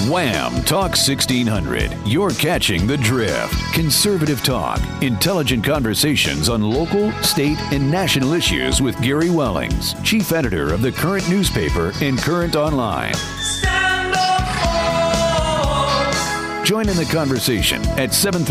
Wham! Talk 1600. You're catching the drift. Conservative talk, intelligent conversations on local, state, and national issues with Gary Wellings, chief editor of the Current newspaper and Current Online. Stand up for. Join in the conversation at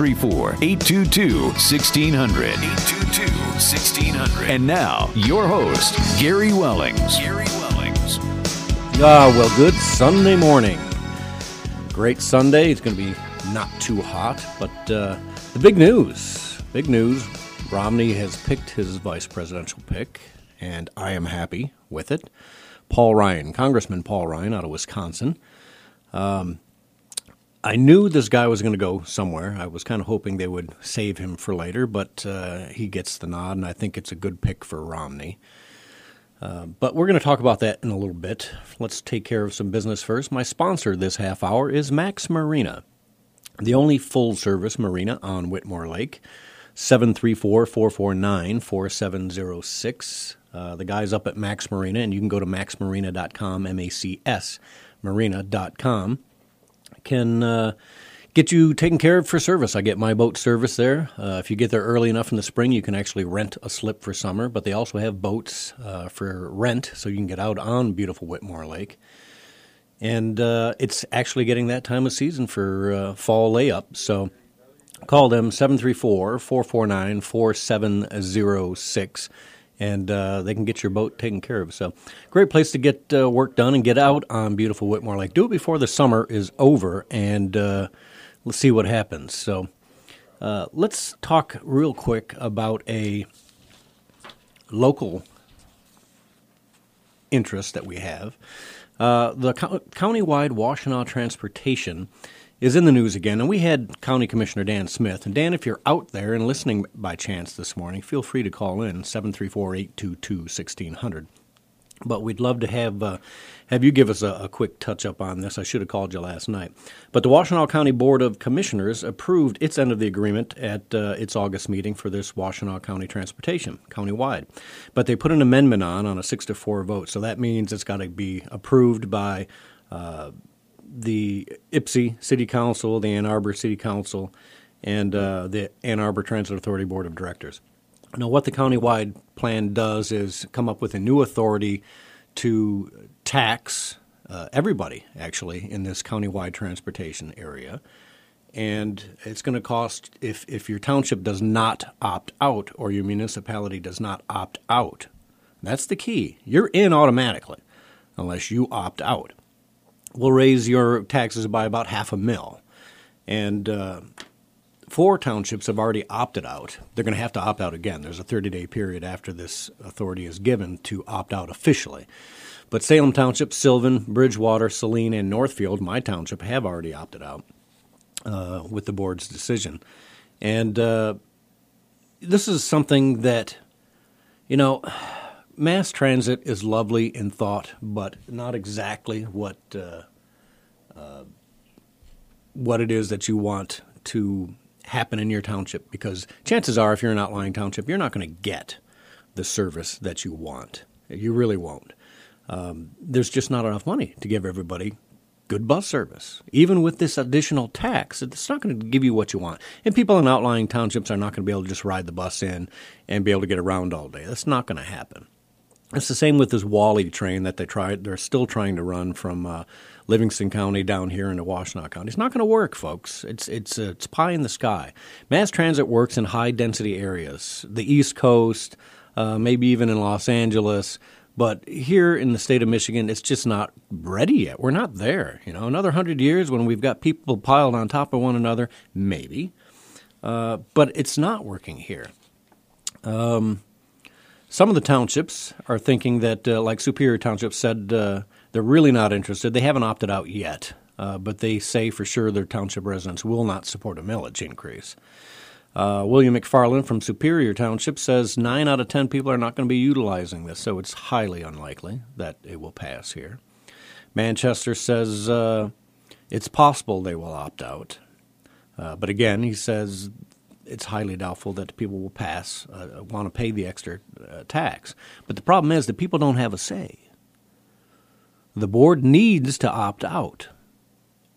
734-822-1600. 822-1600. And now, your host, Gary Wellings. Gary Wellings. Well, good Sunday morning. Great Sunday. It's going to be not too hot, but the big news, Romney has picked his vice presidential pick, and I am happy with it. Paul Ryan, Congressman Paul Ryan out of Wisconsin. I knew this guy was going to go somewhere. I was kind of hoping they would save him for later, but he gets the nod, and I think it's a good pick for Romney. But we're going to talk about that in a little bit. Let's take care of some business first. My sponsor this half hour is Max Marina, the only full-service marina on Whitmore Lake, 734-449-4706. The guy's up at Max Marina, and you can go to maxmarina.com, M-A-C-S, marina.com. Can get you taken care of for service. I get my boat service there. If you get there early enough in the spring, you can actually rent a slip for summer, but they also have boats for rent, so you can get out on beautiful Whitmore Lake. And it's actually getting that time of season for fall layup, so call them 734-449-4706, and they can get your boat taken care of. So great place to get work done and get out on beautiful Whitmore Lake. Do it before the summer is over, and let's see what happens. So let's talk real quick about a local interest that we have. The countywide Washtenaw transportation is in the news again, and we had County Commissioner Dan Smith. And Dan, if you're out there and listening by chance this morning, feel free to call in, 734-822-1600. But we'd love to have you give us a quick touch-up on this. I should have called you last night. But the Washtenaw County Board of Commissioners approved its end of the agreement at its August meeting for this Washtenaw County transportation, countywide. But they put an amendment on a 6-4 vote, so that means it's got to be approved by the Ypsi City Council, the Ann Arbor City Council, and the Ann Arbor Transit Authority Board of Directors. Now, what the countywide plan does is come up with a new authority to tax everybody, actually, in this countywide transportation area. And it's going to cost, if your township does not opt out or your municipality does not opt out, that's the key. You're in automatically unless you opt out. We'll raise your taxes by about $500,000. And 4 townships have already opted out. They're going to have to opt out again. There's a 30-day period after this authority is given to opt out officially. But Salem Township, Sylvan, Bridgewater, Saline, and Northfield, my township, have already opted out with the board's decision. And this is something that, mass transit is lovely in thought, but not exactly what it is that you want to happen in your township, because chances are, if you're an outlying township, you're not going to get the service that you want. You really won't. There's just not enough money to give everybody good bus service. Even with this additional tax, it's not going to give you what you want. And people in outlying townships are not going to be able to just ride the bus in and be able to get around all day. That's not going to happen. It's the same with this Wally train that they're still trying to run from Livingston County down here into Washtenaw County. It's not going to work, folks. It's pie in the sky. Mass transit works in high-density areas, the East Coast, maybe even in Los Angeles. But here in the state of Michigan, it's just not ready yet. We're not there. Another 100 years when we've got people piled on top of one another, maybe. But it's not working here. Some of the townships are thinking that, like Superior Township said, they're really not interested. They haven't opted out yet, but they say for sure their township residents will not support a millage increase. William McFarland from Superior Township says 9 out of 10 people are not going to be utilizing this, so it's highly unlikely that it will pass here. Manchester says it's possible they will opt out. But again, he says it's highly doubtful that people will want to pay the extra tax. But the problem is that people don't have a say. The board needs to opt out.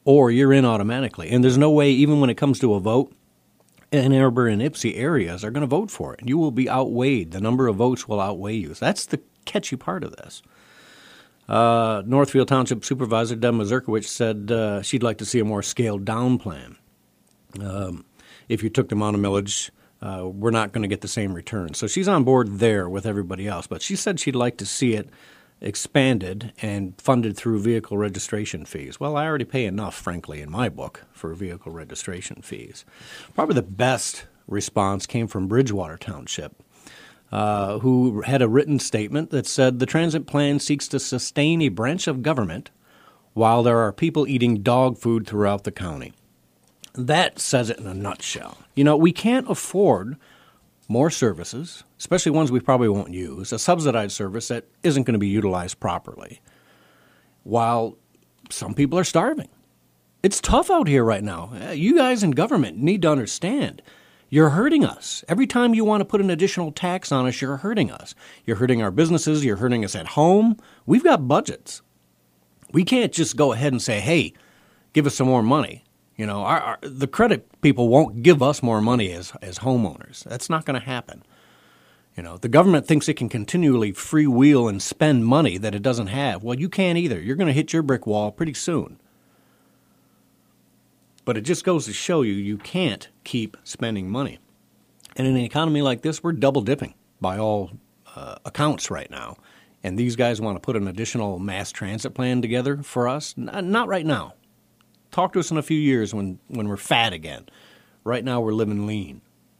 or you're in automatically. And there's no way, even when it comes to a vote, Ann Arbor and Ypsi areas are going to vote for it. You will be outweighed. The number of votes will outweigh you. So that's the catchy part of this. Northfield Township Supervisor Deb Mazurkiewicz said she'd like to see a more scaled-down plan. If you took them on a millage, we're not going to get the same return. So she's on board there with everybody else. But she said she'd like to see it expanded and funded through vehicle registration fees. Well, I already pay enough, frankly, in my book for vehicle registration fees. Probably the best response came from Bridgewater Township, who had a written statement that said the transit plan seeks to sustain a branch of government while there are people eating dog food throughout the county. That says it in a nutshell. You know, we can't afford more services, especially ones we probably won't use, a subsidized service that isn't going to be utilized properly, while some people are starving. It's tough out here right now. You guys in government need to understand. You're hurting us. Every time you want to put an additional tax on us, you're hurting us. You're hurting our businesses. You're hurting us at home. We've got budgets. We can't just go ahead and say, hey, give us some more money. You know, the credit people won't give us more money as homeowners. That's not going to happen. You know, the government thinks it can continually freewheel and spend money that it doesn't have. Well, you can't either. You're going to hit your brick wall pretty soon. But it just goes to show you, you can't keep spending money. And in an economy like this, we're double dipping by all accounts right now. And these guys want to put an additional mass transit plan together for us? Not right now. Talk to us in a few years when we're fat again. Right now, we're living lean.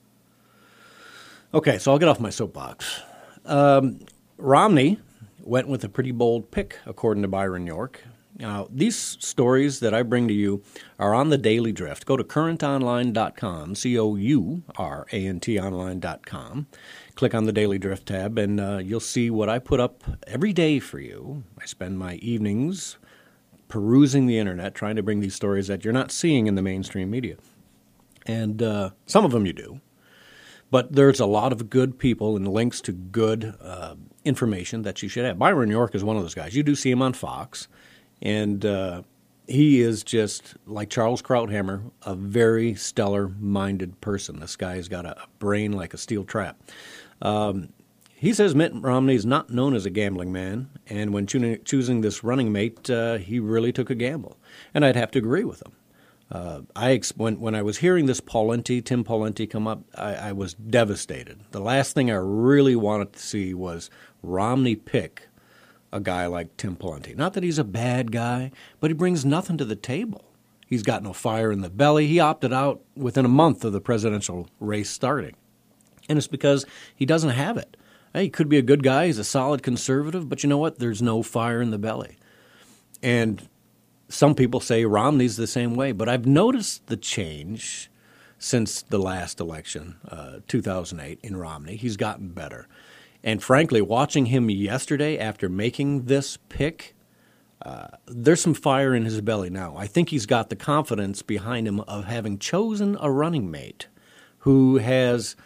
Okay, so I'll get off my soapbox. Romney went with a pretty bold pick, according to Byron York. Now, these stories that I bring to you are on the Daily Drift. Go to CurrentOnline.com, COURANT online.com. Click on the Daily Drift tab, and you'll see what I put up every day for you. I spend my evenings perusing the internet, trying to bring these stories that you're not seeing in the mainstream media. And some of them you do. But there's a lot of good people and links to good information that you should have. Byron York is one of those guys. You do see him on Fox. And he is just, like Charles Krauthammer, a very stellar-minded person. This guy's got a brain like a steel trap. He says Mitt Romney is not known as a gambling man, and when choosing this running mate, he really took a gamble. And I'd have to agree with him. When I was hearing this Tim Pawlenty come up, I was devastated. The last thing I really wanted to see was Romney pick a guy like Tim Pawlenty. Not that he's a bad guy, but he brings nothing to the table. He's got no fire in the belly. He opted out within a month of the presidential race starting. And it's because he doesn't have it. Hey, he could be a good guy. He's a solid conservative, but you know what? There's no fire in the belly. And some people say Romney's the same way, but I've noticed the change since the last election, 2008, in Romney. He's gotten better. And frankly, watching him yesterday after making this pick, there's some fire in his belly now. I think he's got the confidence behind him of having chosen a running mate who has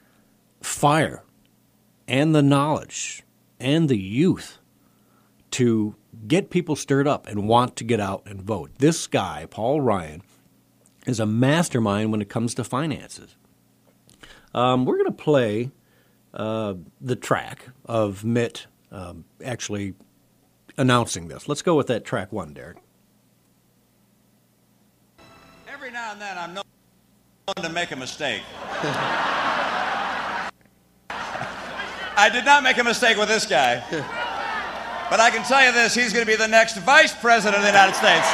fire and the knowledge and the youth to get people stirred up and want to get out and vote. This guy, Paul Ryan, is a mastermind when it comes to finances. We're going to play the track of Mitt actually announcing this. Let's go with that track one, Derek. Every now and then I'm known to make a mistake. I did not make a mistake with this guy. But I can tell you this, he's going to be the next vice president of the United States.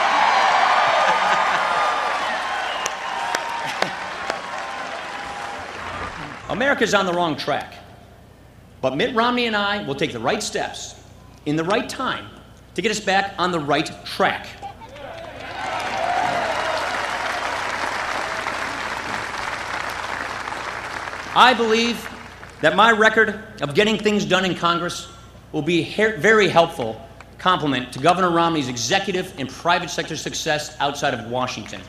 America's on the wrong track. But Mitt Romney and I will take the right steps in the right time to get us back on the right track. I believe that my record of getting things done in Congress will be a very helpful complement to Governor Romney's executive and private sector success outside of Washington.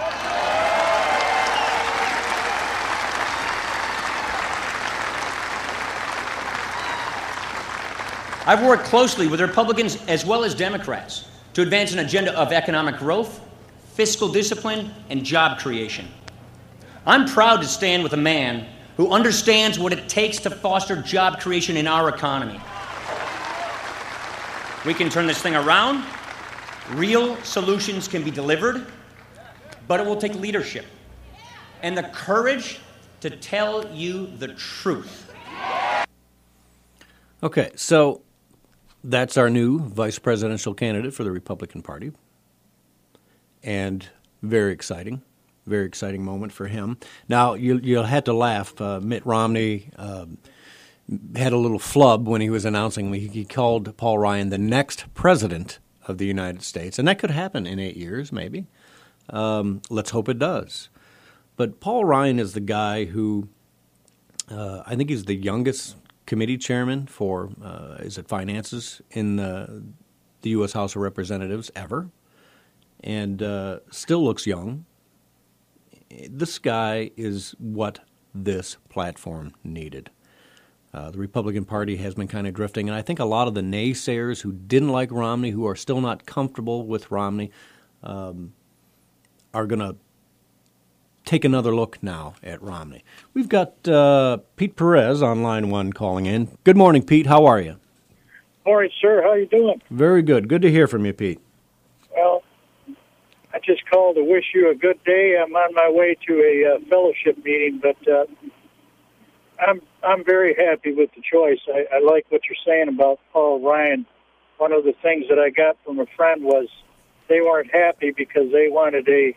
I've worked closely with Republicans as well as Democrats to advance an agenda of economic growth, fiscal discipline, and job creation. I'm proud to stand with a man who understands what it takes to foster job creation in our economy. We can turn this thing around. Real solutions can be delivered, but it will take leadership and the courage to tell you the truth. Okay, so that's our new vice presidential candidate for the Republican Party. And very exciting moment for him. Now, you'll have to laugh. Mitt Romney had a little flub when he was announcing. He called Paul Ryan the next president of the United States. And that could happen in 8 years, maybe. Let's hope it does. But Paul Ryan is the guy who, I think he's the youngest committee chairman for, finances in the U.S. House of Representatives ever, and still looks young. This guy is what this platform needed. The Republican Party has been kind of drifting, and I think a lot of the naysayers who didn't like Romney, who are still not comfortable with Romney, are going to take another look now at Romney. We've got Pete Perez on line 1 calling in. Good morning, Pete. How are you? Morning, sir. How you doing? Very good. Good to hear from you, Pete. Well, I just called to wish you a good day. I'm on my way to a fellowship meeting, but I'm very happy with the choice. I like what you're saying about Paul Ryan. One of the things that I got from a friend was they weren't happy because they wanted a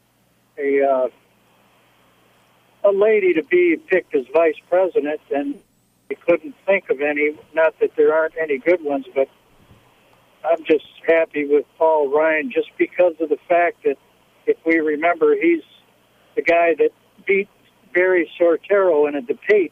lady to be picked as vice president, and they couldn't think of any. Not that there aren't any good ones, but I'm just happy with Paul Ryan just because of the fact that, if we remember, he's the guy that beat Barry Soetoro in a debate.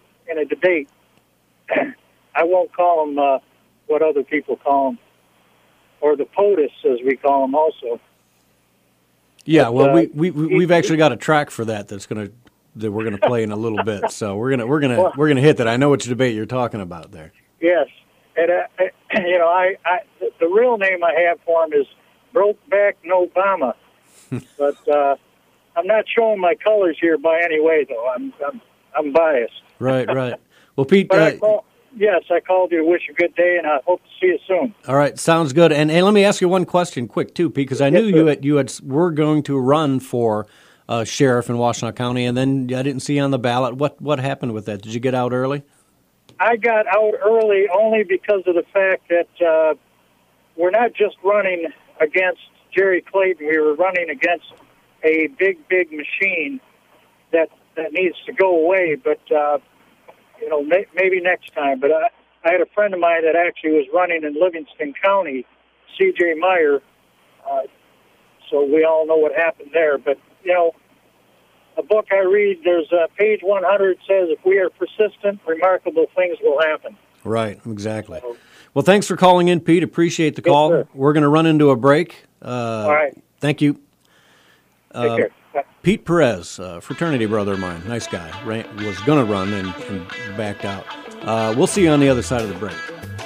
I won't call him what other people call him, or the POTUS, as we call him also. Yeah, well, we've actually got a track for that that we're gonna play in a little bit. So we're gonna hit that. I know which debate you're talking about there. Yes, and the real name I have for him is Brokeback Obama, but I'm not showing my colors here by any way, though. I'm biased. Right. Well, Pete. But I called you to wish you a good day, and I hope to see you soon. All right, sounds good. And let me ask you one question quick, too, Pete, because I knew you were going to run for sheriff in Washtenaw County, and then I didn't see you on the ballot. What happened with that? Did you get out early? I got out early only because of the fact that we're not just running against Jerry Clayton. We were running against a big machine that needs to go away, but maybe next time. But I had a friend of mine that actually was running in Livingston County, C.J. Meyer, so we all know what happened there. But, a book I read, there's page 100 says, if we are persistent, remarkable things will happen. Right, exactly. Well, thanks for calling in, Pete. Appreciate the call. Sir. We're going to run into a break. All right. Thank you. Take care. Bye. Pete Perez, fraternity brother of mine, nice guy, was going to run and backed out. We'll see you on the other side of the break.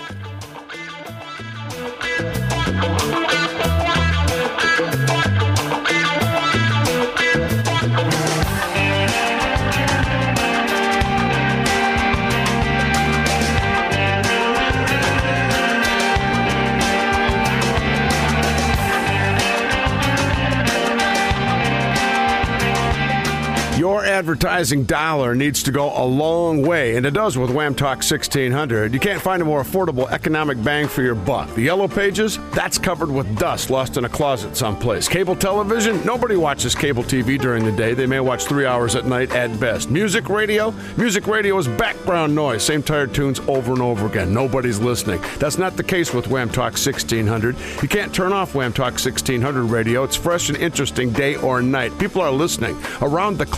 Your advertising dollar needs to go a long way, and it does with Wham Talk 1600. You can't find a more affordable economic bang for your buck. The Yellow Pages, that's covered with dust lost in a closet someplace. Cable television, nobody watches cable TV during the day. They may watch 3 hours at night at best. Music radio is background noise. Same tired tunes over and over again. Nobody's listening. That's not the case with Wham Talk 1600. You can't turn off Wham Talk 1600 radio. It's fresh and interesting day or night. People are listening. Around the clock, people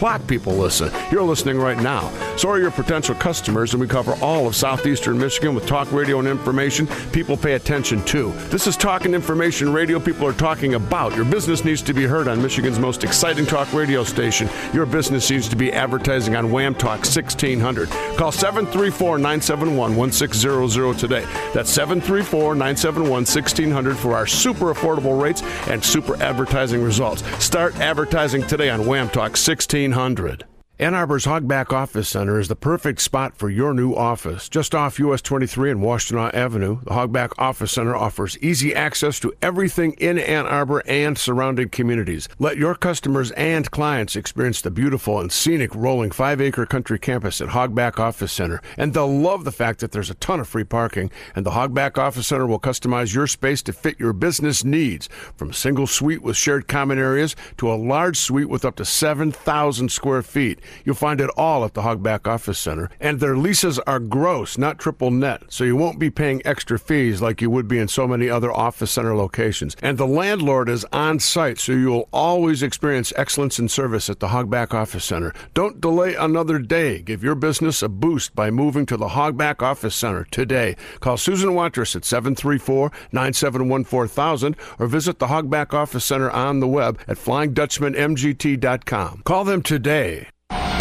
people listen. You're listening right now. So are your potential customers, and we cover all of southeastern Michigan with talk radio and information people pay attention to. This is talk and information radio people are talking about. Your business needs to be heard on Michigan's most exciting talk radio station. Your business needs to be advertising on Wham Talk 1600. Call 734-971-1600 today. That's 734-971-1600 for our super affordable rates and super advertising results. Start advertising today on Wham Talk 1600. Ann Arbor's Hogback Office Center is the perfect spot for your new office. Just off US 23 and Washtenaw Avenue, the Hogback Office Center offers easy access to everything in Ann Arbor and surrounding communities. Let your customers and clients experience the beautiful and scenic rolling 5-acre country campus at Hogback Office Center. And they'll love the fact that there's a ton of free parking, and the Hogback Office Center will customize your space to fit your business needs, from a single suite with shared common areas to a large suite with up to 7,000 square feet. You'll find it all at the Hogback Office Center. And their leases are gross, not triple net, so you won't be paying extra fees like you would be in so many other office center locations. And the landlord is on site, so you'll always experience excellence in service at the Hogback Office Center. Don't delay another day. Give your business a boost by moving to the Hogback Office Center today. Call Susan Watrous at 734-971-4000 or visit the Hogback Office Center on the web at FlyingDutchmanMGT.com. Call them today.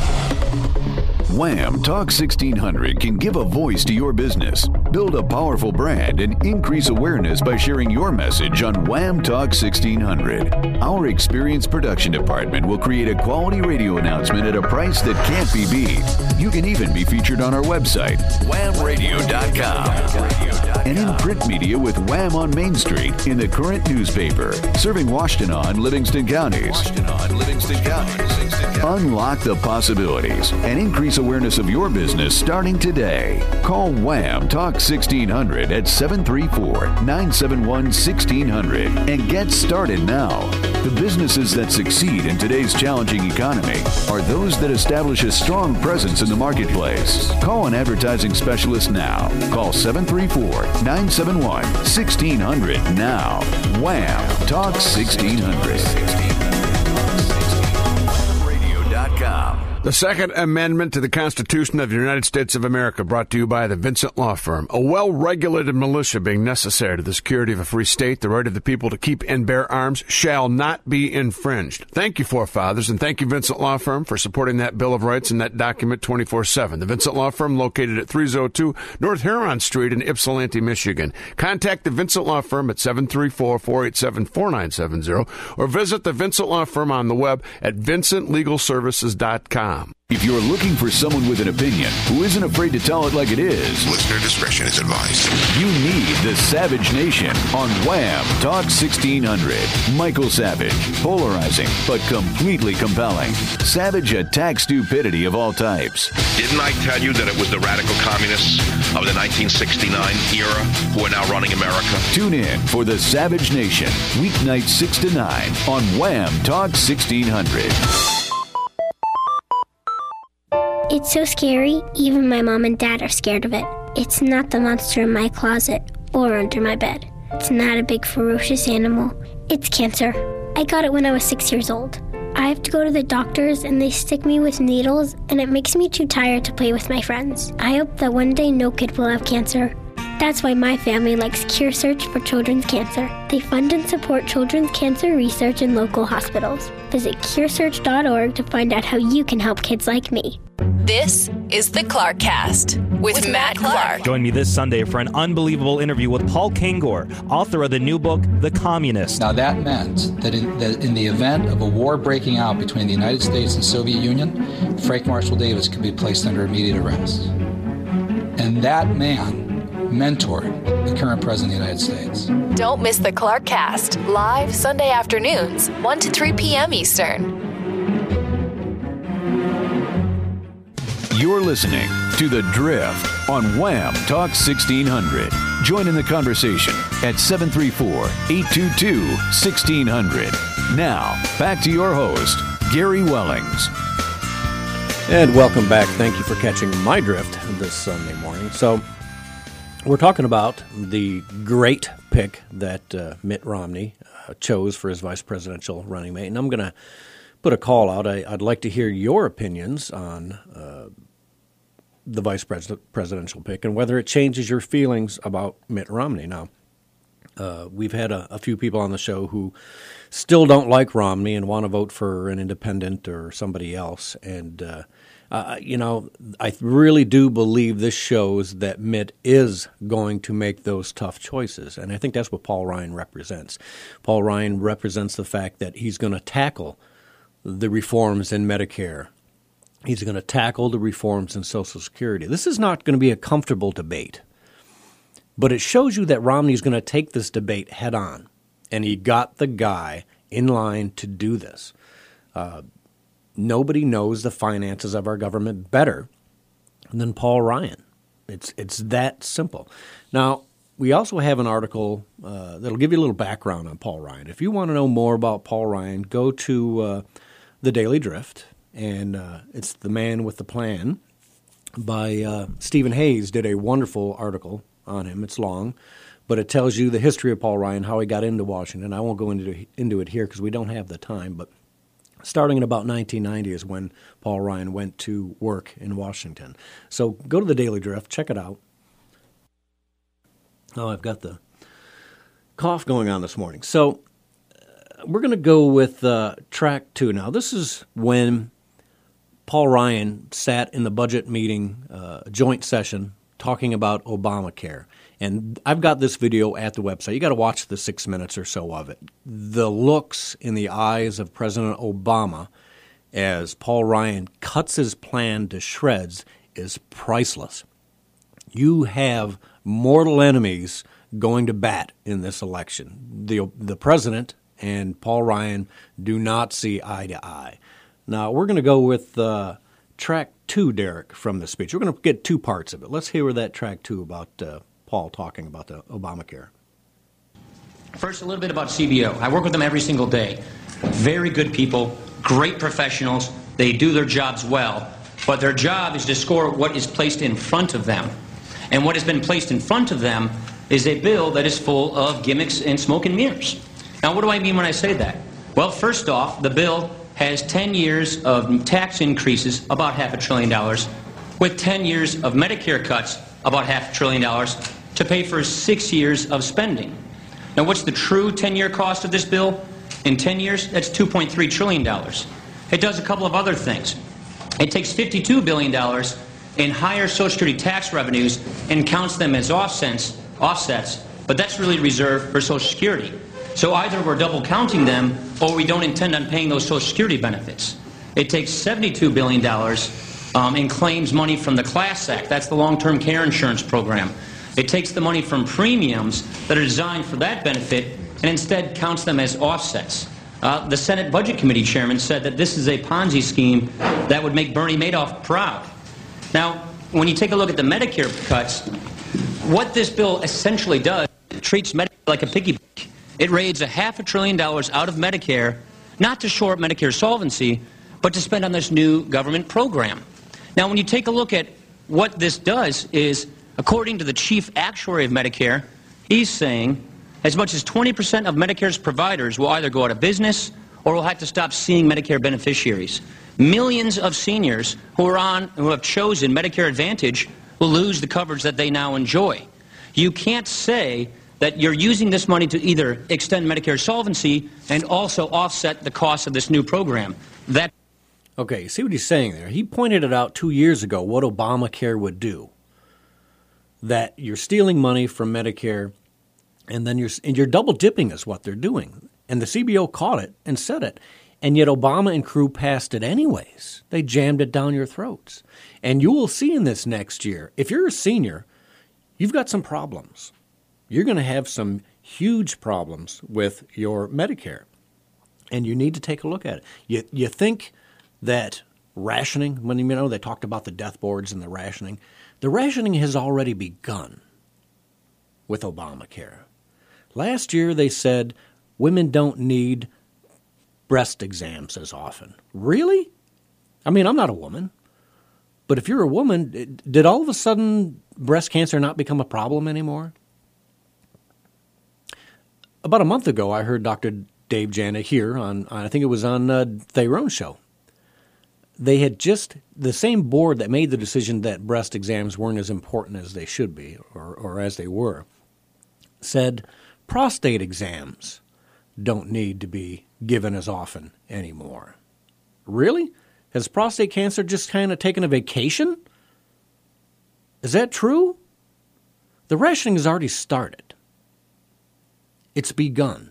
Wham Talk 1600 can give a voice to your business, build a powerful brand, and increase awareness by sharing your message on Wham Talk 1600. Our experienced production department will create a quality radio announcement at a price that can't be beat. You can even be featured on our website, whamradio.com, and in print media with Wham on Main Street in the Current newspaper, serving Washtenaw and Livingston counties. Unlock the possibilities and increase awareness of your business starting today. Call Wham Talk 1600 at 734-971-1600 and get started now. The businesses that succeed in today's challenging economy are those that establish a strong presence in the marketplace. Call an advertising specialist now. Call 734-971-1600 now. Wham Talk 1600. The Second Amendment to the Constitution of the United States of America, brought to you by the Vincent Law Firm. A well-regulated militia being necessary to the security of a free state, the right of the people to keep and bear arms shall not be infringed. Thank you, forefathers, and thank you, Vincent Law Firm, for supporting that Bill of Rights and that document 24/7. The Vincent Law Firm, located at 302 North Huron Street in Ypsilanti, Michigan. Contact the Vincent Law Firm at 734-487-4970 or visit the Vincent Law Firm on the web at vincentlegalservices.com. If you're looking for someone with an opinion who isn't afraid to tell it like it is, listener discretion is advised. You need the Savage Nation on Wham Talk 1600. Michael Savage, polarizing but completely compelling. Savage attacks stupidity of all types. Didn't I tell you that it was the radical communists of the 1969 era who are now running America? Tune in for the Savage Nation, weeknights 6 to 9 on Wham Talk 1600. It's so scary, even my mom and dad are scared of it. It's not the monster in my closet or under my bed. It's not a big ferocious animal. It's cancer. I got it when I was 6 years old. I have to go to the doctors and they stick me with needles and it makes me too tired to play with my friends. I hope that one day no kid will have cancer. That's why my family likes Cure Search for Children's Cancer. They fund and support children's cancer research in local hospitals. Visit curesearch.org to find out how you can help kids like me. This is the Clarkcast with Matt Clark. Join me this Sunday for an unbelievable interview with Paul Kengor, author of the new book, The Communist. Now that meant that in the event of a war breaking out between the United States and Soviet Union, Frank Marshall Davis could be placed under immediate arrest. And that man mentored the current president of the United States. Don't miss the Clarkcast, live Sunday afternoons, 1 to 3 p.m. Eastern. You're listening to The Drift on Wham Talk 1600. Join in the conversation at 734-822-1600. Now, back to your host, Gary Wellings. And welcome back. Thank you for catching my drift this Sunday morning. So, we're talking about the great pick that Mitt Romney chose for his vice presidential running mate. And I'm going to put a call out. I'd like to hear your opinions on the vice presidential pick and whether it changes your feelings about Mitt Romney. Now, we've had a few people on the show who still don't like Romney and want to vote for an independent or somebody else. And, I really do believe this shows that Mitt is going to make those tough choices. And I think that's what Paul Ryan represents. Paul Ryan represents the fact that he's going to tackle the reforms in Medicare. He's going to tackle the reforms in Social Security. This is not going to be a comfortable debate, but it shows you that Romney's going to take this debate head on, and he got the guy in line to do this. Nobody knows the finances of our government better than Paul Ryan. It's that simple. Now, we also have an article that'll give you a little background on Paul Ryan. If you want to know more about Paul Ryan, go to The Daily Drift. And it's The Man with the Plan by Stephen Hayes. Did a wonderful article on him. It's long, but it tells you the history of Paul Ryan, how he got into Washington. I won't go into it here because we don't have the time, but starting in about 1990 is when Paul Ryan went to work in Washington. So go to The Daily Drift, check it out. Oh, I've got the cough going on this morning. So we're going to go with track 2 now. This is when Paul Ryan sat in the budget meeting, joint session, talking about Obamacare. And I've got this video at the website. You got to watch the 6 minutes or so of it. The looks in the eyes of President Obama as Paul Ryan cuts his plan to shreds is priceless. You have mortal enemies going to bat in this election. The president and Paul Ryan do not see eye to eye. Now, we're going to go with track 2, Derek, from the speech. We're going to get 2 parts of it. Let's hear that track 2 about Paul talking about the Obamacare. First, a little bit about CBO. I work with them every single day. Very good people, great professionals. They do their jobs well. But their job is to score what is placed in front of them. And what has been placed in front of them is a bill that is full of gimmicks and smoke and mirrors. Now, what do I mean when I say that? Well, first off, the bill has 10 years of tax increases, about $500 billion, with 10 years of Medicare cuts, about $500 billion, to pay for 6 years of spending. Now, what's the true 10-year cost of this bill? In 10 years, that's $2.3 trillion. It does a couple of other things. It takes $52 billion in higher Social Security tax revenues and counts them as offsets, but that's really reserved for Social Security. So either we're double counting them or we don't intend on paying those Social Security benefits. It takes $72 billion in claims money from the Class Act. That's the long-term care insurance program. It takes the money from premiums that are designed for that benefit and instead counts them as offsets. The Senate Budget Committee chairman said that this is a Ponzi scheme that would make Bernie Madoff proud. Now, when you take a look at the Medicare cuts, what this bill essentially does, it treats Medicare like a piggy bank. It raids $500 billion out of Medicare, not to shore up Medicare solvency, but to spend on this new government program. Now, when you take a look at what this does is, according to the chief actuary of Medicare, he's saying as much as 20% of Medicare's providers will either go out of business or will have to stop seeing Medicare beneficiaries. Millions of seniors who have chosen Medicare Advantage will lose the coverage that they now enjoy. You can't say that you're using this money to either extend Medicare solvency and also offset the cost of this new program. Okay, you see what he's saying there? He pointed it out 2 years ago, what Obamacare would do. That you're stealing money from Medicare, and then you're double dipping is what they're doing. And the CBO caught it and said it. And yet Obama and crew passed it anyways. They jammed it down your throats. And you will see in this next year, if you're a senior, you've got some problems. You're going to have some huge problems with your Medicare. And you need to take a look at it. You think that rationing, when they talked about the death boards and the rationing has already begun with Obamacare. Last year they said women don't need breast exams as often. Really? I mean, I'm not a woman. But if you're a woman, did all of a sudden breast cancer not become a problem anymore? About a month ago, I heard Dr. Dave Jana here on I think it was on Theron's show. They had the same board that made the decision that breast exams weren't as important as they should be, or as they were, said prostate exams don't need to be given as often anymore. Really? Has prostate cancer just kind of taken a vacation? Is that true? The rationing has already started. It's begun.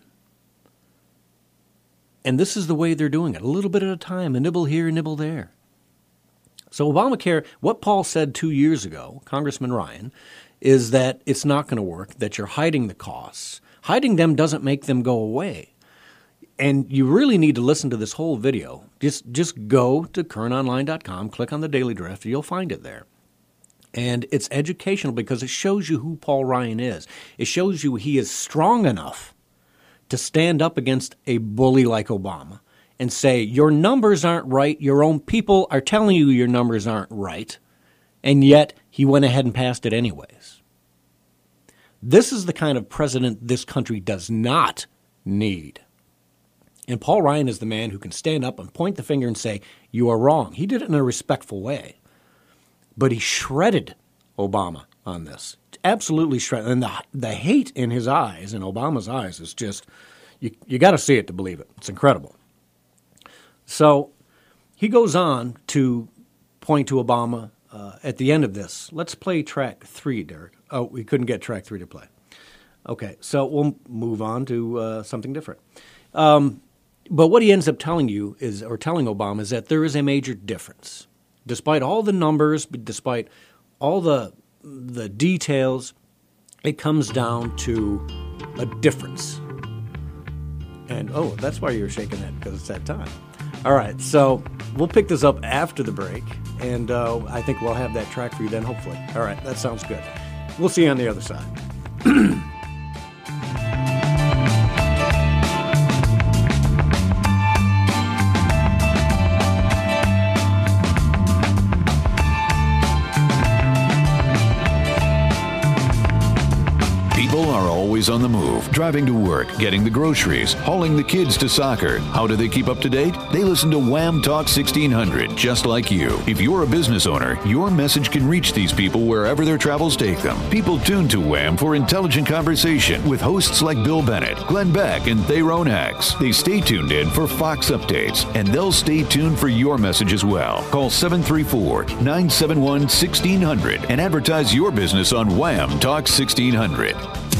And this is the way they're doing it, a little bit at a time, a nibble here, a nibble there. So Obamacare, what Paul said 2 years ago, Congressman Ryan, is that it's not going to work, that you're hiding the costs. Hiding them doesn't make them go away. And you really need to listen to this whole video. Just go to kernonline.com, click on the Daily Drift, you'll find it there. And it's educational because it shows you who Paul Ryan is. It shows you he is strong enough to stand up against a bully like Obama and say, your numbers aren't right, your own people are telling you your numbers aren't right, and yet he went ahead and passed it anyways. This is the kind of president this country does not need. And Paul Ryan is the man who can stand up and point the finger and say, you are wrong. He did it in a respectful way. But he shredded Obama on this. Absolutely shredded. And the hate in his eyes, in Obama's eyes, is just, you got to see it to believe it. It's incredible. So he goes on to point to Obama at the end of this. Let's play track 3, Derek. Oh, we couldn't get track 3 to play. Okay, so we'll move on to something different. But what he ends up telling you is, or telling Obama, is that there is a major difference. Despite all the numbers, despite all the details, it comes down to a difference. And, oh, that's why you're shaking that, because it's that time. All right, so we'll pick this up after the break, and I think we'll have that track for you then, hopefully. All right, that sounds good. We'll see you on the other side. People are always on the move, driving to work, getting the groceries, hauling the kids to soccer. How do they keep up to date? They listen to Wham Talk 1600, just like you. If you're a business owner, your message can reach these people wherever their travels take them. People tune to Wham for intelligent conversation with hosts like Bill Bennett, Glenn Beck, and Theron Hacks. They stay tuned in for Fox updates, and they'll stay tuned for your message as well. Call 734-971-1600 and advertise your business on Wham Talk 1600.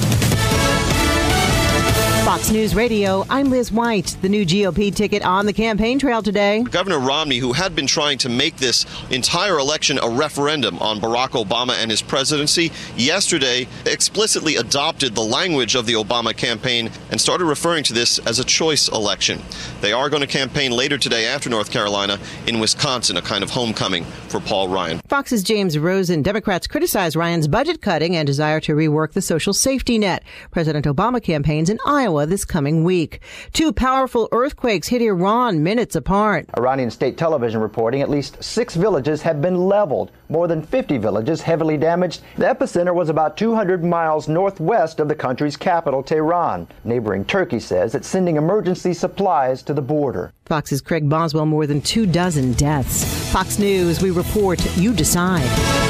Fox News Radio, I'm Liz White. The new GOP ticket on the campaign trail today. Governor Romney, who had been trying to make this entire election a referendum on Barack Obama and his presidency, yesterday explicitly adopted the language of the Obama campaign and started referring to this as a choice election. They are going to campaign later today after North Carolina in Wisconsin, a kind of homecoming for Paul Ryan. Fox's James Rosen. Democrats criticize Ryan's budget cutting and desire to rework the social safety net. President Obama campaigns in Iowa this coming week. 2 powerful earthquakes hit Iran minutes apart. Iranian state television reporting at least 6 villages have been leveled, more than 50 villages heavily damaged. The epicenter was about 200 miles northwest of the country's capital, Tehran. Neighboring Turkey says it's sending emergency supplies to the border. Fox's Craig Boswell, more than 24 deaths. Fox News, we report, you decide.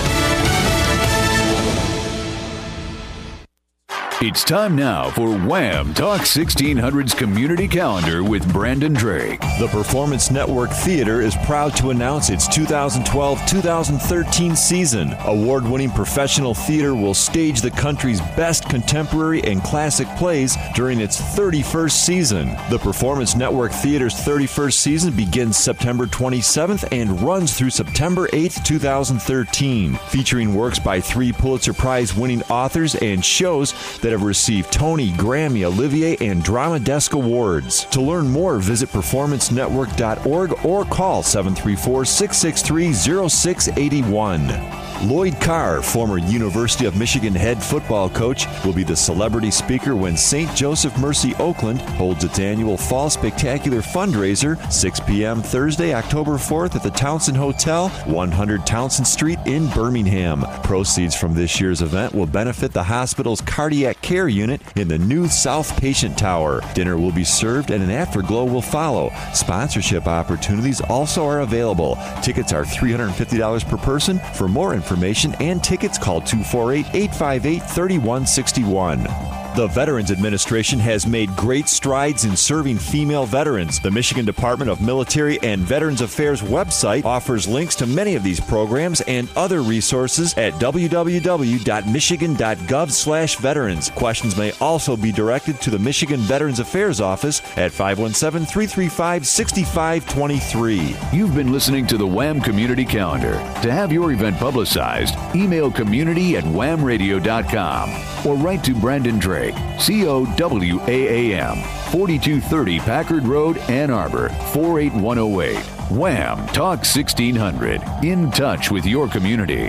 It's time now for Wham Talk 1600's Community Calendar with Brandon Drake. The Performance Network Theater is proud to announce its 2012-2013 season. Award-winning professional theater will stage the country's best contemporary and classic plays during its 31st season. The Performance Network Theater's 31st season begins September 27th and runs through September 8th, 2013, featuring works by 3 Pulitzer Prize-winning authors and shows that have received Tony, Grammy, Olivier, and Drama Desk Awards. To learn more, visit performancenetwork.org or call 734-663-0681. Lloyd Carr, former University of Michigan head football coach, will be the celebrity speaker when St. Joseph Mercy Oakland holds its annual Fall Spectacular fundraiser, 6 p.m. Thursday, October 4th at the Townsend Hotel, 100 Townsend Street in Birmingham. Proceeds from this year's event will benefit the hospital's cardiac care unit in the new South Patient Tower. Dinner will be served and an afterglow will follow. Sponsorship opportunities also are available. Tickets are $350 per person. For more information and tickets, call 248-858-3161. The Veterans Administration has made great strides in serving female veterans. The Michigan Department of Military and Veterans Affairs website offers links to many of these programs and other resources at www.michigan.gov/veterans. Questions may also be directed to the Michigan Veterans Affairs Office at 517-335-6523. You've been listening to the Wham Community Calendar. To have your event publicized, email community@whamradio.com or write to Brandon Drake, COWAAM, 4230 Packard Road, Ann Arbor, 48108. Wham Talk 1600. In touch with your community.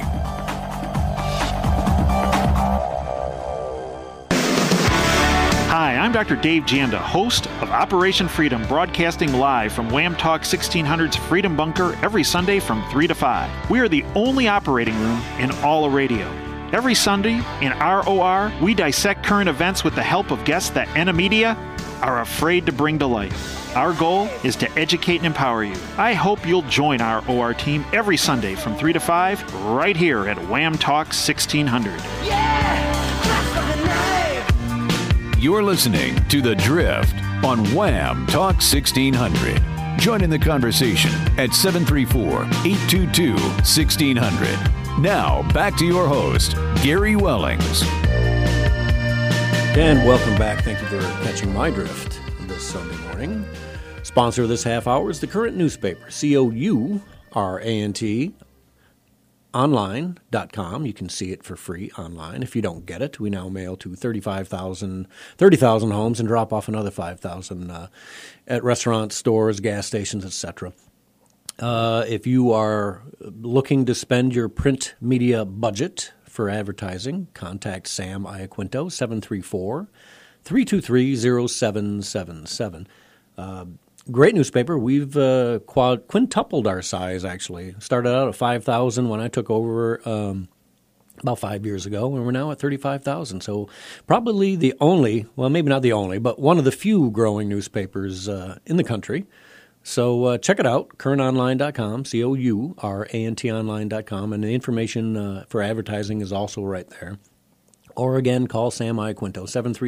Hi, I'm Dr. Dave Janda, host of Operation Freedom, broadcasting live from Wham Talk 1600's Freedom Bunker every Sunday from 3 to 5. We are the only operating room in all of radio. Every Sunday in ROR, we dissect current events with the help of guests that NA Media are afraid to bring to light. Our goal is to educate and empower you. I hope you'll join our OR team every Sunday from 3 to 5 right here at Wham Talk 1600. You're listening to The Drift on Wham Talk 1600. Join in the conversation at 734-822-1600. Now, back to your host, Gary Wellings. And welcome back. Thank you for catching my drift this Sunday morning. Sponsor of this half hour is the Current newspaper, COURANT, online.com. You can see it for free online. If you don't get it, we now mail to 30,000 homes and drop off another 5,000 at restaurants, stores, gas stations, etc. If you are looking to spend your print media budget for advertising, contact Sam Iaquinto, 734-323-0777. Great newspaper. We've quintupled our size, actually. Started out at 5,000 when I took over about 5 years ago, and we're now at 35,000. So probably the only, well, maybe not the only, but one of the few growing newspapers in the country. So check it out, currentonline.com, COURANTonline.com, and the information for advertising is also right there. Or again, call Sam Iaquinto,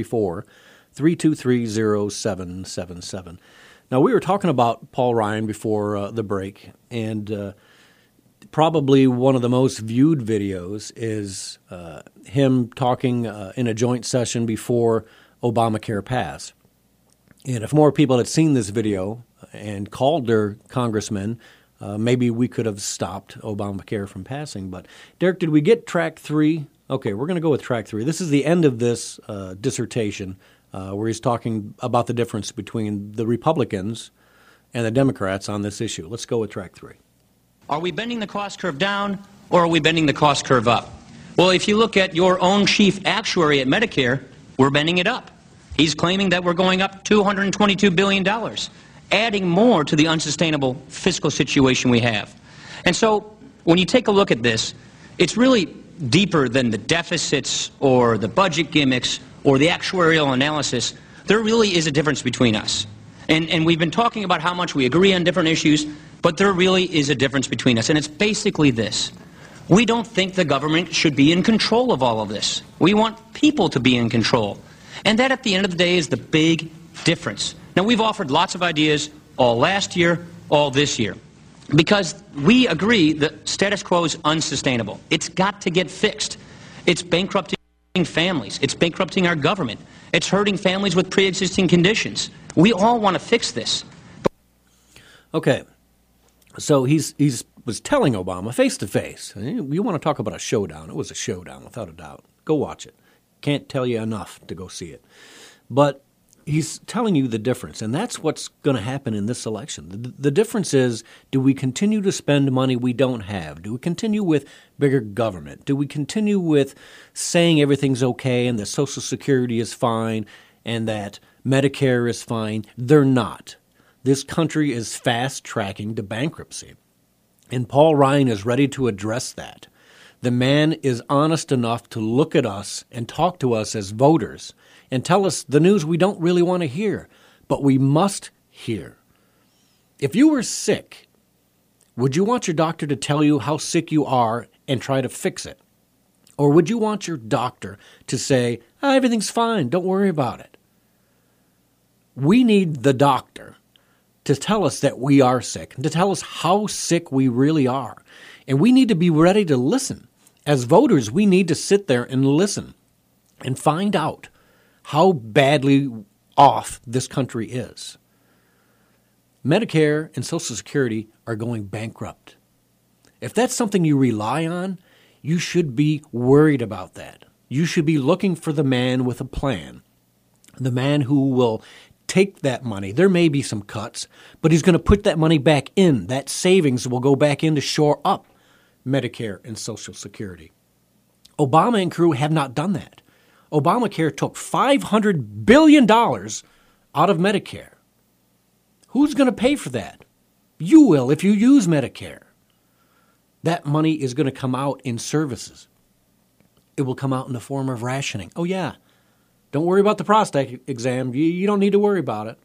734-323-0777. Now, we were talking about Paul Ryan before the break, and probably one of the most viewed videos is him talking in a joint session before Obamacare passed. And if more people had seen this video and called their congressmen, maybe we could have stopped Obamacare from passing. But, Derek, did we get track 3? Okay, we're going to go with track 3. This is the end of this dissertation where he's talking about the difference between the Republicans and the Democrats on this issue. Let's go with track 3. Are we bending the cost curve down, or are we bending the cost curve up? Well, if you look at your own chief actuary at Medicare, we're bending it up. He's claiming that we're going up $222 billion, adding more to the unsustainable fiscal situation we have. And so when you take a look at this, it's really deeper than the deficits or the budget gimmicks or the actuarial analysis. There really is a difference between us. And we've been talking about how much we agree on different issues, but there really is a difference between us. And it's basically this. We don't think the government should be in control of all of this. We want people to be in control. And that, at the end of the day, is the big difference. Now, we've offered lots of ideas all last year, all this year, because we agree that status quo is unsustainable. It's got to get fixed. It's bankrupting families. It's bankrupting our government. It's hurting families with pre-existing conditions. We all want to fix this. Okay. So he was telling Obama face-to-face. You want to talk about a showdown. It was a showdown, without a doubt. Go watch it. Can't tell you enough to go see it. But He's telling you the difference, and that's what's going to happen in this election. The difference is, do we continue to spend money we don't have? Do we continue with bigger government? Do we continue with saying everything's okay and that Social Security is fine and that Medicare is fine? They're not. This country is fast-tracking to bankruptcy, and Paul Ryan is ready to address that. The man is honest enough to look at us and talk to us as voters and tell us the news we don't really want to hear, but we must hear. If you were sick, would you want your doctor to tell you how sick you are and try to fix it? Or would you want your doctor to say, everything's fine, don't worry about it? We need the doctor to tell us that we are sick, and to tell us how sick we really are. And we need to be ready to listen. As voters, we need to sit there and listen and find out how badly off this country is. Medicare and Social Security are going bankrupt. If that's something you rely on, you should be worried about that. You should be looking for the man with a plan, the man who will take that money. There may be some cuts, but he's going to put that money back in. That savings will go back in to shore up Medicare and Social Security. Obama and crew have not done that. Obamacare took $500 billion out of Medicare. Who's going to pay for that? You will if you use Medicare. That money is going to come out in services. It will come out in the form of rationing. Oh, yeah. Don't worry about the prostate exam. You don't need to worry about it.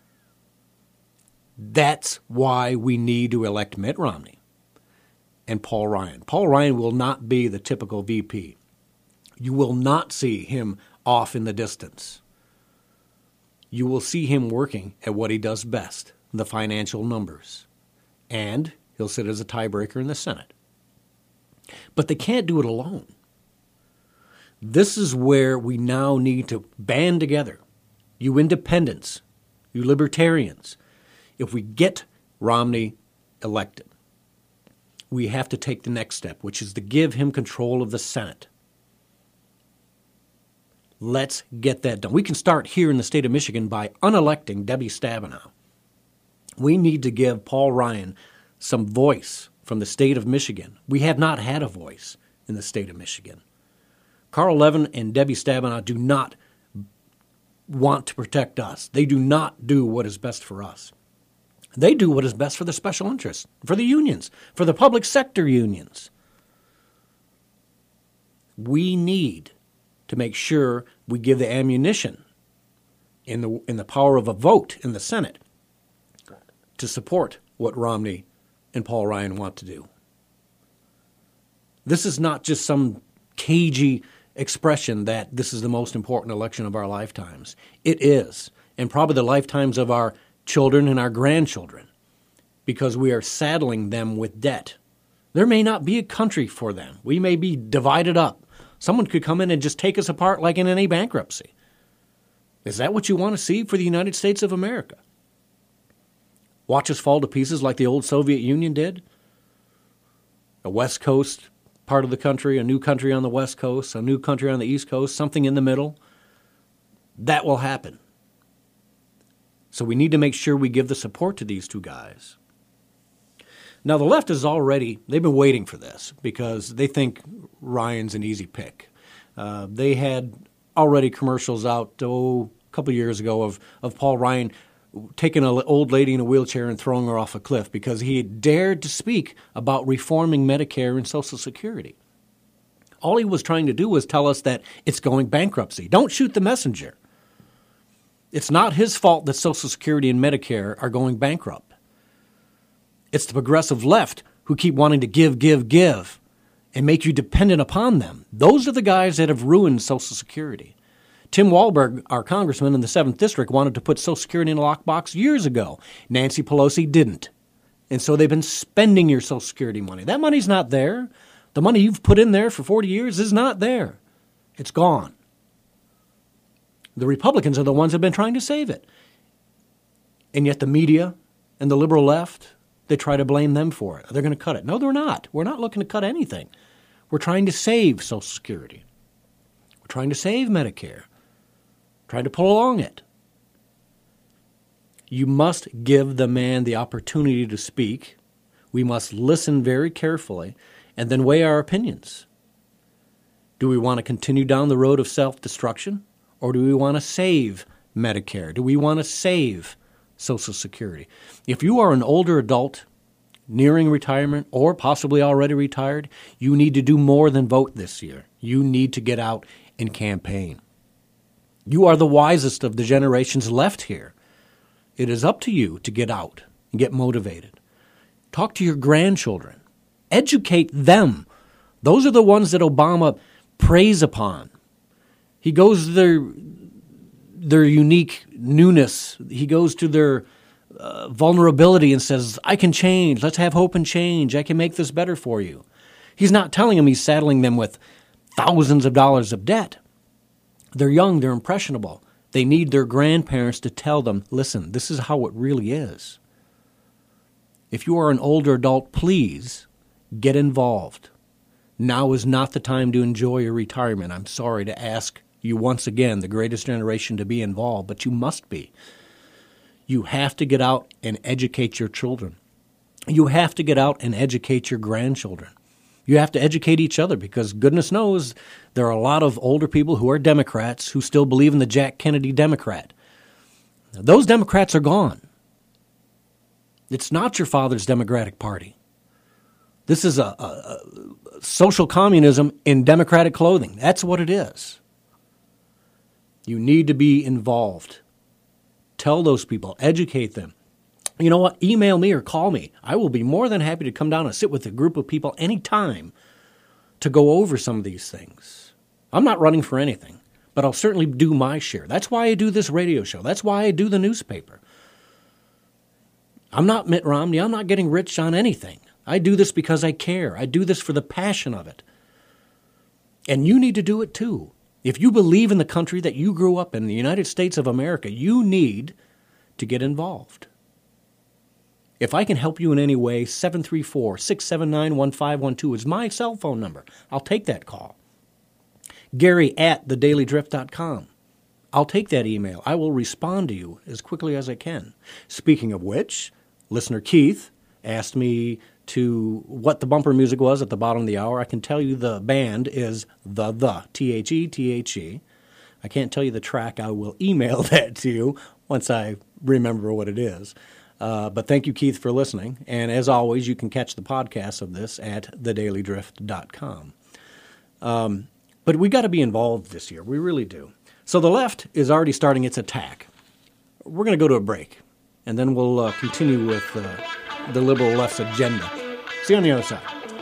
That's why we need to elect Mitt Romney and Paul Ryan. Paul Ryan will not be the typical VP. You will not see him off in the distance. You will see him working at what he does best, the financial numbers. And he'll sit as a tiebreaker in the Senate. But they can't do it alone. This is where we now need to band together. You independents, you libertarians. If we get Romney elected, we have to take the next step, which is to give him control of the Senate. Let's get that done. We can start here in the state of Michigan by unelecting Debbie Stabenow. We need to give Paul Ryan some voice from the state of Michigan. We have not had a voice in the state of Michigan. Carl Levin and Debbie Stabenow do not want to protect us. They do not do what is best for us. They do what is best for the special interests, for the unions, for the public sector unions. We need to make sure we give the ammunition in the power of a vote in the Senate to support what Romney and Paul Ryan want to do. This is not just some cagey expression that this is the most important election of our lifetimes. It is, and probably the lifetimes of our children and our grandchildren, because we are saddling them with debt. There may not be a country for them. We may be divided up. Someone could come in and just take us apart like in any bankruptcy. Is that what you want to see for the United States of America? Watch us fall to pieces like the old Soviet Union did? A West Coast part of the country, a new country on the West Coast, a new country on the East Coast, something in the middle? That will happen. So we need to make sure we give the support to these two guys. Now, the left is already, they've been waiting for this because they think Ryan's an easy pick. They had already commercials out, a couple years ago of Paul Ryan taking an old lady in a wheelchair and throwing her off a cliff because he had dared to speak about reforming Medicare and Social Security. All he was trying to do was tell us that it's going bankruptcy. Don't shoot the messenger. It's not his fault that Social Security and Medicare are going bankrupt. It's the progressive left who keep wanting to give, and make you dependent upon them. Those are the guys that have ruined Social Security. Tim Walberg, our congressman in the 7th District, wanted to put Social Security in a lockbox years ago. Nancy Pelosi didn't. And so they've been spending your Social Security money. That money's not there. The money you've put in there for 40 years is not there. It's gone. The Republicans are the ones that have been trying to save it. And yet the media and the liberal left, they try to blame them for it. They're going to cut it. No, they're not. We're not looking to cut anything. We're trying to save Social Security. We're trying to save Medicare. Trying to pull along it. You must give the man the opportunity to speak. We must listen very carefully and then weigh our opinions. Do we want to continue down the road of self-destruction, or do we want to save Medicare? Do we want to save Social Security? If you are an older adult nearing retirement or possibly already retired, you need to do more than vote this year. You need to get out and campaign. You are the wisest of the generations left here. It is up to you to get out and get motivated. Talk to your grandchildren. Educate them. Those are the ones that Obama preys upon. He goes to their unique newness. He goes to their vulnerability and says, I can change. Let's have hope and change. I can make this better for you. He's not telling them he's saddling them with thousands of dollars of debt. They're young. They're impressionable. They need their grandparents to tell them, listen, this is how it really is. If you are an older adult, please get involved. Now is not the time to enjoy your retirement. I'm sorry to ask you once again, the greatest generation, to be involved, but you must be. You have to get out and educate your children. You have to get out and educate your grandchildren. You have to educate each other, because goodness knows there are a lot of older people who are Democrats who still believe in the Jack Kennedy Democrat. Those Democrats are gone. It's not your father's Democratic Party. This is a social communism in Democratic clothing. That's what it is. You need to be involved. Tell those people. Educate them. You know what? Email me or call me. I will be more than happy to come down and sit with a group of people anytime to go over some of these things. I'm not running for anything, but I'll certainly do my share. That's why I do this radio show. That's why I do the newspaper. I'm not Mitt Romney. I'm not getting rich on anything. I do this because I care. I do this for the passion of it. And you need to do it too. If you believe in the country that you grew up in, the United States of America, you need to get involved. If I can help you in any way, 734-679-1512 is my cell phone number. I'll take that call. Gary@thedailydrift.com. I'll take that email. I will respond to you as quickly as I can. Speaking of which, listener Keith asked me what the bumper music was at the bottom of the hour. I can tell you the band is The, T-H-E. I can't tell you the track. I will email that to you once I remember what it is. But thank you, Keith, for listening. And as always, you can catch the podcast of this at thedailydrift.com. But we got to be involved this year. We really do. So the left is already starting its attack. We're going to go to a break, and then we'll continue with the liberal left's agenda. See you on the other side.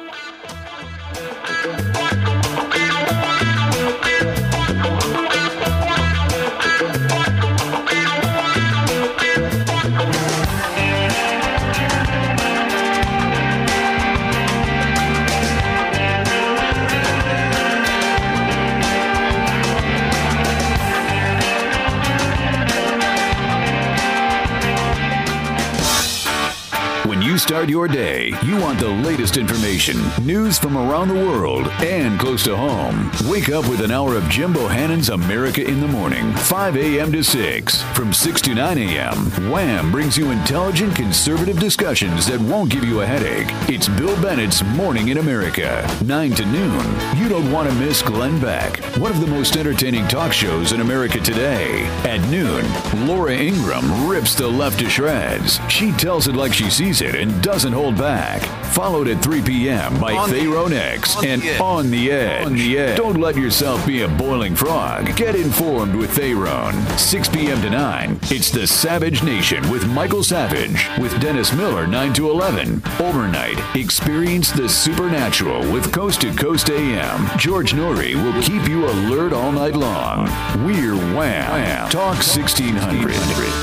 You start your day, you want the latest information, news from around the world, and close to home. Wake up with an hour of Jim Bohannon's America in the Morning, 5 a.m. to 6. From 6 to 9 a.m., Wham brings you intelligent, conservative discussions that won't give you a headache. It's Bill Bennett's Morning in America, 9 to noon. You don't want to miss Glenn Beck, one of the most entertaining talk shows in America today. At noon, Laura Ingraham rips the left to shreds. She tells it like she sees it and doesn't hold back. Followed at 3 p.m. by Tharon X and On the Edge. Don't let yourself be a boiling frog. Get informed with Tharon. 6 p.m. to 9. It's the Savage Nation with Michael Savage. With Dennis Miller, 9 to 11. Overnight, experience the supernatural with Coast to Coast AM. George Norrie will keep you alert all night long. We're Wham! Talk 1600.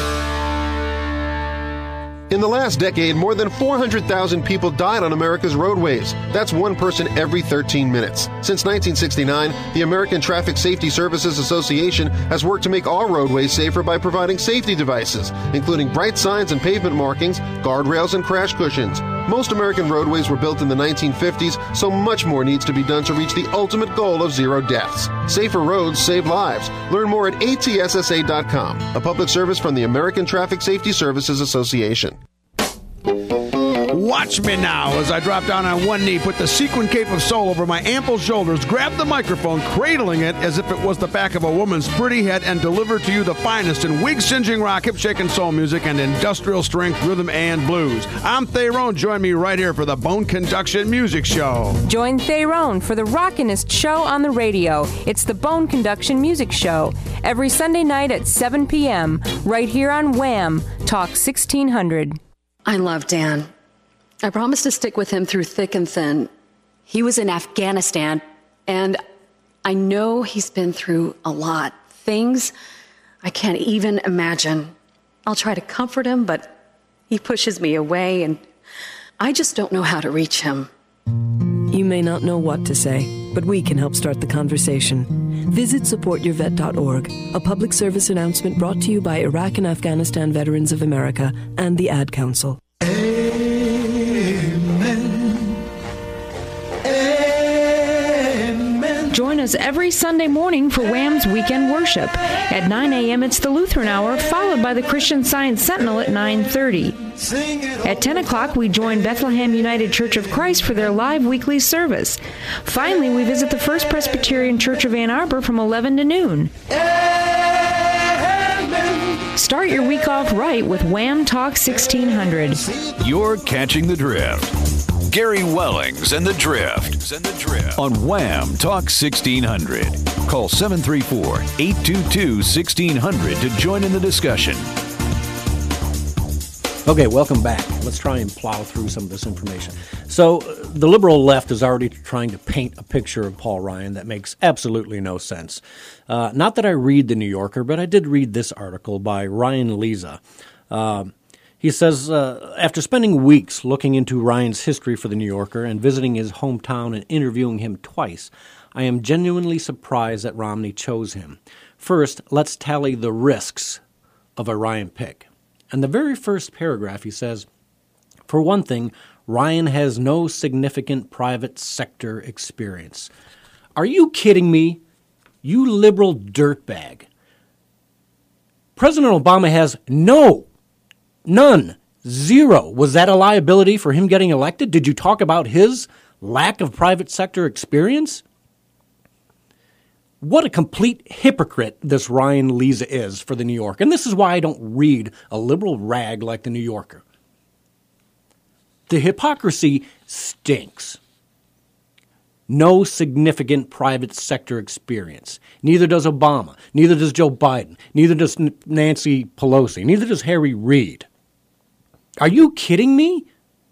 In the last decade, more than 400,000 people died on America's roadways. That's one person every 13 minutes. Since 1969, the American Traffic Safety Services Association has worked to make all roadways safer by providing safety devices, including bright signs and pavement markings, guardrails, and crash cushions. Most American roadways were built in the 1950s, so much more needs to be done to reach the ultimate goal of zero deaths. Safer roads save lives. Learn more at atssa.com, a public service from the American Traffic Safety Services Association. Watch me now as I drop down on one knee, put the sequin cape of soul over my ample shoulders, grab the microphone, cradling it as if it was the back of a woman's pretty head, and deliver to you the finest in wig-singeing rock, hip-shaking soul music, and industrial strength rhythm and blues. I'm Theron. Join me right here for the Bone Conduction Music Show. Join Theron for the rockinest show on the radio. It's the Bone Conduction Music Show, every Sunday night at 7 p.m., right here on Wham! Talk 1600. I love Dan. I promised to stick with him through thick and thin. He was in Afghanistan, and I know he's been through a lot. Things I can't even imagine. I'll try to comfort him, but he pushes me away, and I just don't know how to reach him. You may not know what to say, but we can help start the conversation. Visit supportyourvet.org, a public service announcement brought to you by Iraq and Afghanistan Veterans of America and the Ad Council. Join us every Sunday morning for Wham's Weekend Worship. At 9 a.m., it's the Lutheran Hour, followed by the Christian Science Sentinel at 9:30. At 10 o'clock, we join Bethlehem United Church of Christ for their live weekly service. Finally, we visit the First Presbyterian Church of Ann Arbor from 11 to noon. Start your week off right with Wham Talk 1600. You're catching the drift. Gary Wellings and the Drift on Wham Talk 1600. Call 734-822-1600 to join in the discussion. Okay, welcome back. Let's try and plow through some of this information. So the liberal left is already trying to paint a picture of Paul Ryan that makes absolutely no sense. Not that I read The New Yorker, but I did read this article by Ryan Leza. He says, after spending weeks looking into Ryan's history for The New Yorker and visiting his hometown and interviewing him twice, I am genuinely surprised that Romney chose him. First, let's tally the risks of a Ryan pick. In the very first paragraph, he says, for one thing, Ryan has no significant private sector experience. Are you kidding me? You liberal dirtbag. President Obama has none, zero. Was that a liability for him getting elected? Did you talk about his lack of private sector experience? What a complete hypocrite this Ryan Leza is for The New Yorker. And this is why I don't read a liberal rag like The New Yorker. The hypocrisy stinks. No significant private sector experience. Neither does Obama. Neither does Joe Biden. Neither does Nancy Pelosi. Neither does Harry Reid. Are you kidding me?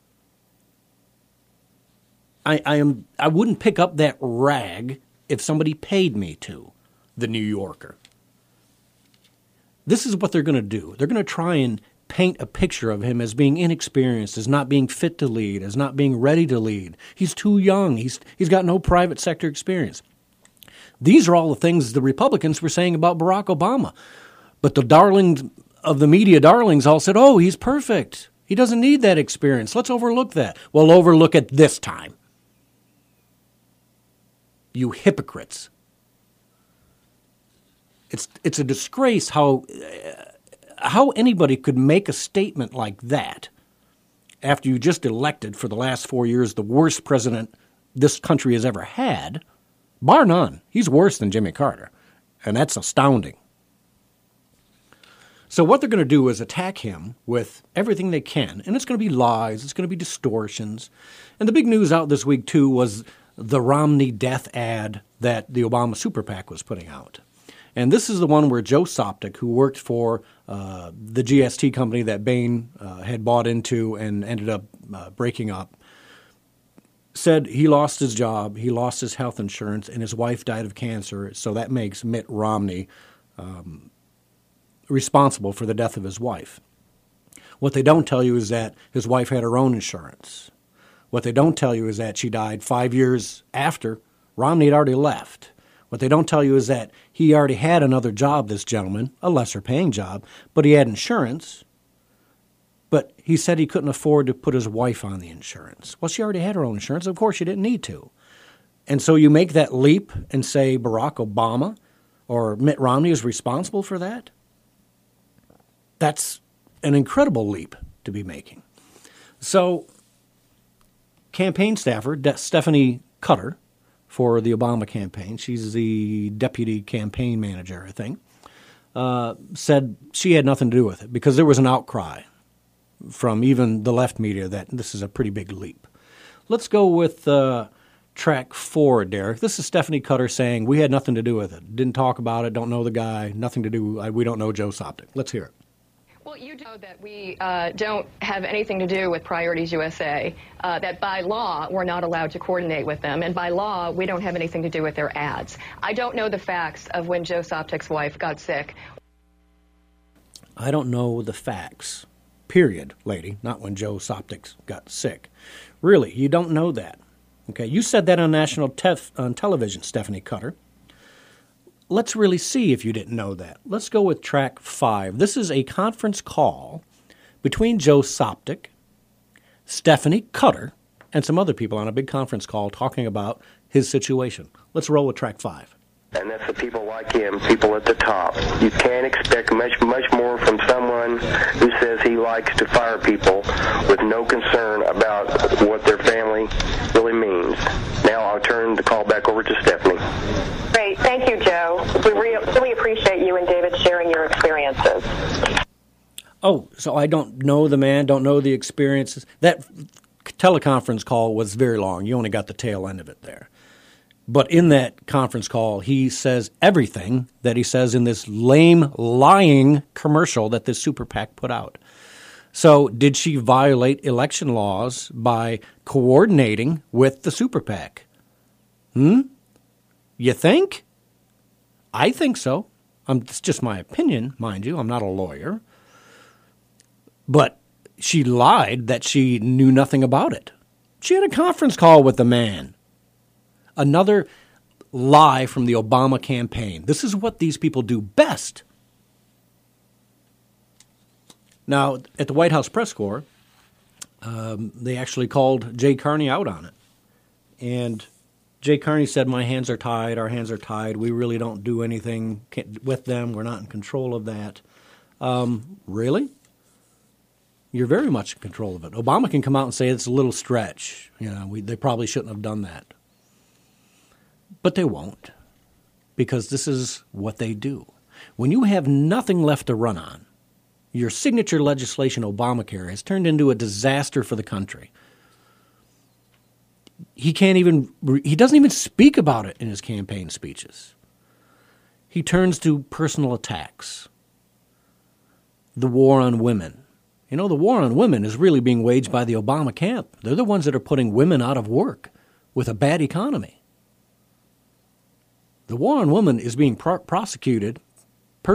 I wouldn't pick up that rag if somebody paid me to. The New Yorker. This is what they're going to do. They're going to try and paint a picture of him as being inexperienced, as not being fit to lead, as not being ready to lead. He's too young. He's got no private sector experience. These are all the things the Republicans were saying about Barack Obama. But the darlings of the media darlings all said, oh, he's perfect. He doesn't need that experience. Let's overlook that. Well, overlook it this time. You hypocrites. It's a disgrace how anybody could make a statement like that after you just elected for the last 4 years the worst president this country has ever had, bar none. He's worse than Jimmy Carter, and that's astounding. So what they're going to do is attack him with everything they can, and it's going to be lies, it's going to be distortions. And the big news out this week, too, was the Romney death ad that the Obama Super PAC was putting out. And this is the one where Joe Sopcich, who worked for the GST company that Bain had bought into and ended up breaking up, said he lost his job, he lost his health insurance, and his wife died of cancer, so that makes Mitt Romney responsible for the death of his wife. What they don't tell you is that his wife had her own insurance. What they don't tell you is that she died 5 years after Romney had already left. What they don't tell you is that he already had another job, this gentleman, a lesser paying job, but he had insurance. But he said he couldn't afford to put his wife on the insurance. Well, she already had her own insurance. Of course, she didn't need to. And so you make that leap and say Barack Obama or Mitt Romney is responsible for that? That's an incredible leap to be making. So campaign staffer Stephanie Cutter for the Obama campaign, she's the deputy campaign manager, I think, said she had nothing to do with it because there was an outcry from even the left media that this is a pretty big leap. Let's go with track 4, Derek. This is Stephanie Cutter saying we had nothing to do with it. Didn't talk about it, don't know the guy, nothing to do, we don't know Joe Sopcich. Let's hear it. Well, you know that we don't have anything to do with Priorities USA, that by law we're not allowed to coordinate with them, and by law we don't have anything to do with their ads. I don't know the facts of when Joe Sopcich's wife got sick. I don't know the facts, period, lady, not when Joe Sopcich got sick. Really, you don't know that. Okay, you said that on national on television, Stephanie Cutter. Let's really see if you didn't know that. Let's go with track 5. This is a conference call between Joe Sopcich, Stephanie Cutter, and some other people on a big conference call talking about his situation. Let's roll with track 5. And that's the people like him, people at the top. You can't expect much more from someone who says he likes to fire people with no concern about what their family really means. Now I'll turn the call back over to Stephanie. Great. Thank you, Joe. We really appreciate you and David sharing your experiences. Oh, so I don't know the man, don't know the experiences. That teleconference call was very long. You only got the tail end of it there. But in that conference call, he says everything that he says in this lame, lying commercial that this super PAC put out. So did she violate election laws by coordinating with the super PAC? You think? I think so. It's just my opinion, mind you. I'm not a lawyer. But she lied that she knew nothing about it. She had a conference call with the man. Another lie from the Obama campaign. This is what these people do best. Now, at the White House press corps, they actually called Jay Carney out on it. And Jay Carney said, my hands are tied, our hands are tied. We really don't do anything with them. We're not in control of that. Really? You're very much in control of it. Obama can come out and say it's a little stretch. They probably shouldn't have done that. But they won't, because this is what they do. When you have nothing left to run on, your signature legislation, Obamacare, has turned into a disaster for the country. He doesn't even speak about it in his campaign speeches. He turns to personal attacks. The war on women. The war on women is really being waged by the Obama camp. They're the ones that are putting women out of work with a bad economy. The war on women is being persecuted by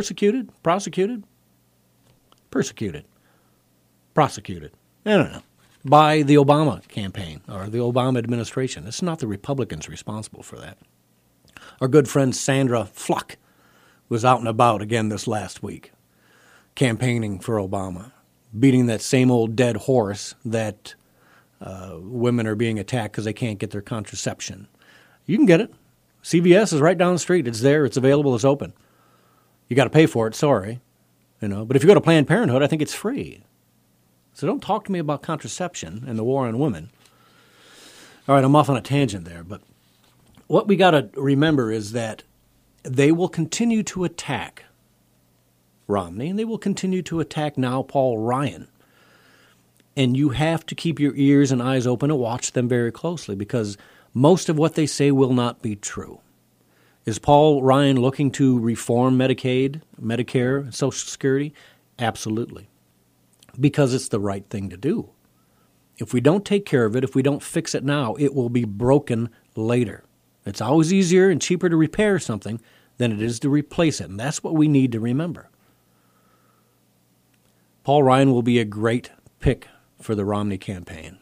the Obama campaign or the Obama administration. It's not the Republicans responsible for that. Our good friend Sandra Fluck was out and about again this last week, campaigning for Obama, beating that same old dead horse that women are being attacked because they can't get their contraception. You can get it. CVS is right down the street. It's there. It's available. It's open. You got to pay for it. Sorry. But if you go to Planned Parenthood, I think it's free. So don't talk to me about contraception and the war on women. All right, I'm off on a tangent there. But what we got to remember is that they will continue to attack Romney, and they will continue to attack now Paul Ryan. And you have to keep your ears and eyes open and watch them very closely, because most of what they say will not be true. Is Paul Ryan looking to reform Medicaid, Medicare, Social Security? Absolutely. Because it's the right thing to do. If we don't take care of it, if we don't fix it now, it will be broken later. It's always easier and cheaper to repair something than it is to replace it, and that's what we need to remember. Paul Ryan will be a great pick for the Romney campaign.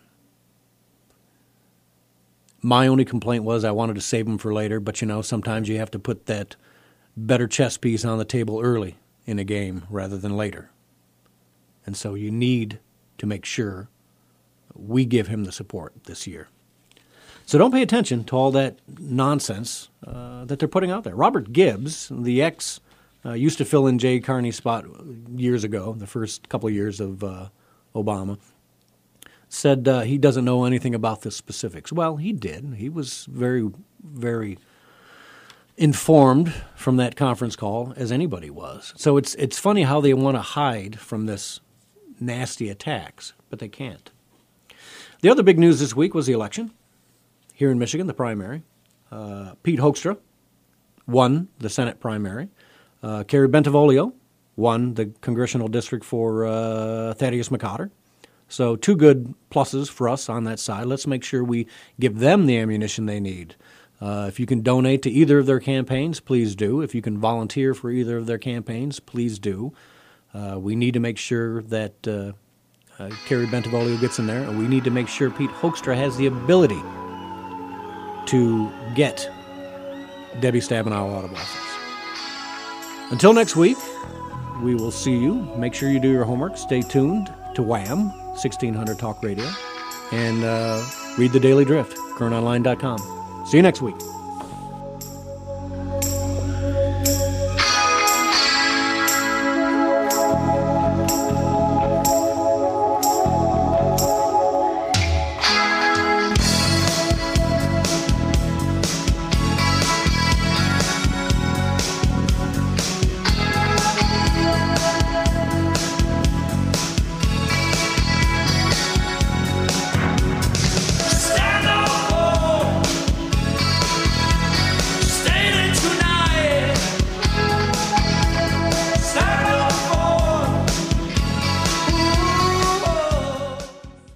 My only complaint was I wanted to save him for later, but sometimes you have to put that better chess piece on the table early in a game rather than later. And so you need to make sure we give him the support this year. So don't pay attention to all that nonsense that they're putting out there. Robert Gibbs, the ex, used to fill in Jay Carney's spot years ago, the first couple of years of Obama, said he doesn't know anything about the specifics. Well, he did. He was very, very informed from that conference call as anybody was. So it's funny how they want to hide from this nasty attacks, but they can't. The other big news this week was the election here in Michigan, the primary. Pete Hoekstra won the Senate primary. Carrie Bentivolio won the congressional district for Thaddeus McCotter. So 2 good pluses for us on that side. Let's make sure we give them the ammunition they need. If you can donate to either of their campaigns, please do. If you can volunteer for either of their campaigns, please do. We need to make sure that Carrie Bentivolio gets in there, and we need to make sure Pete Hoekstra has the ability to get Debbie Stabenow out of office. Until next week, we will see you. Make sure you do your homework. Stay tuned to Wham! 1600 Talk Radio, and read the Daily Drift, KernOnline.com. See you next week.